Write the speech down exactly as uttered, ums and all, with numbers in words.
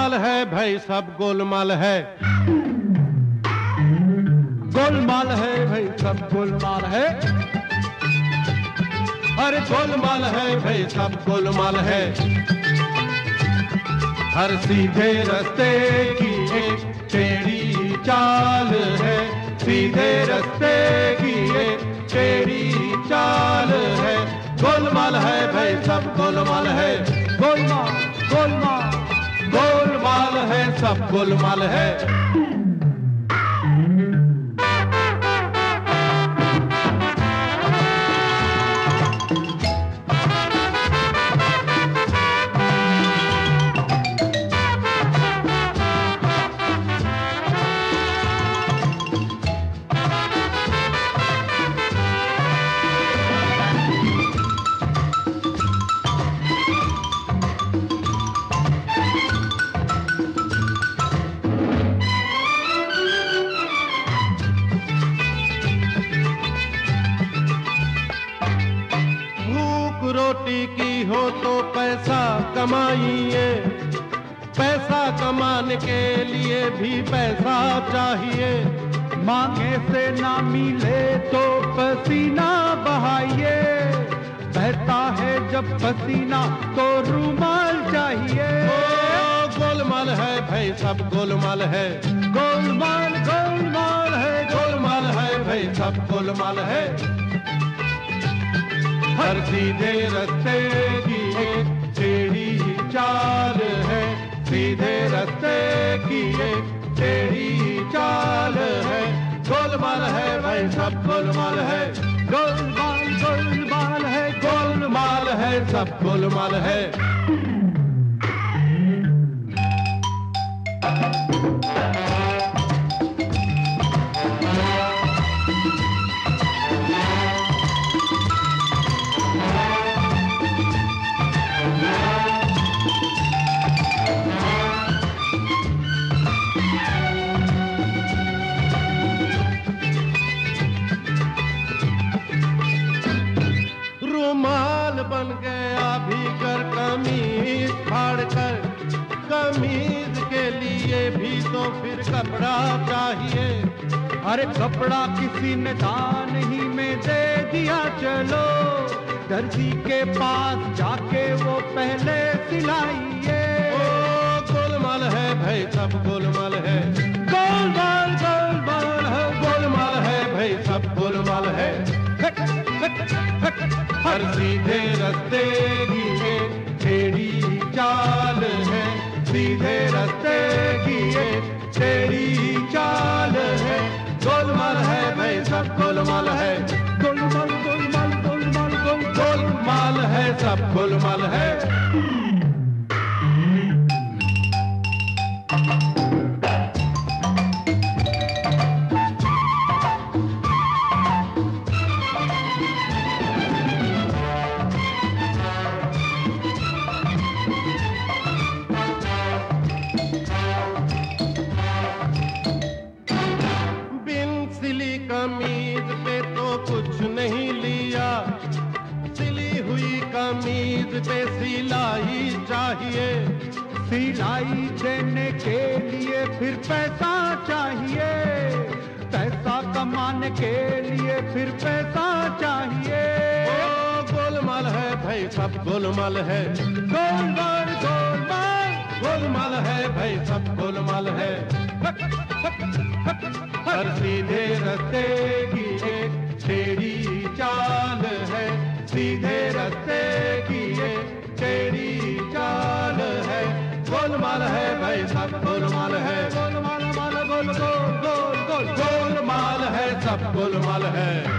गोलमाल है भाई सब गोलमाल है, गोलमाल है भाई सब गोलमाल है, अरे गोलमाल है भाई सब गोलमाल है। हर सीधे रास्ते की एक टेढ़ी चाल है, सीधे रास्ते की एक टेढ़ी चाल है। गोलमाल है भाई सब गोलमाल है, गोलमाल गोलमाल गोलमाल है सब गोलमाल है। रोटी की हो तो पैसा कमाइए, पैसा कमाने के लिए भी पैसा चाहिए। मांगे से ना मिले तो पसीना बहाइए, बहता है जब पसीना तो रूमाल चाहिए। ओ गोलमाल है भाई सब गोलमाल है, गोलमाल गोलमाल है, गोलमाल है भाई सब गोलमाल है। हर सीधे रास्ते की एक टेढ़ी चाल है, सीधे रास्ते की एक टेढ़ी चाल है। गोलमाल है भाई सब गोलमाल है, गोलमाल गोलमाल है, गोलमाल है सब गोलमाल है। रुमाल बन गया भीतर कमीज फाड़ कर, कमीज के लिए भी तो फिर कपड़ा चाहिए। अरे कपड़ा किसी ने दान ही में दे दिया, चलो दर्जी के पास जाके वो पहले सिलाइए। ओ गोलमाल है भाई सब गोलमाल है, गोलमाल गोलमाल है, गोलमाल है भाई सब गोलमाल है। हर सीधे रास्ते की एक टेढ़ी चाल है, सीधे रास्ते की एक टेढ़ी चाल है। गोलमाल है भाई सब गोलमाल है, गोलमाल गोलमाल गोलमाल गोल गोलमाल है सब गोलमाल है। कमीज पे तो कुछ नहीं लिया, सिली हुई कमीज पे सिलाई चाहिए। सिलाई देने के लिए फिर पैसा चाहिए, पैसा कमाने के लिए फिर पैसा चाहिए। ओ गोलमाल है भाई सब गोलमाल है, गोलमाल गोलमाल गोलमाल है भाई सब गोलमाल है। हर सीधे रास्ते की एक टेढ़ी चाल है, सीधे रास्ते की एक टेढ़ी चाल है। गोलमाल है भाई सब गोलमाल है, गोलमाल माल गोल गोल गोल गोल गोलमाल है सब गोलमाल है।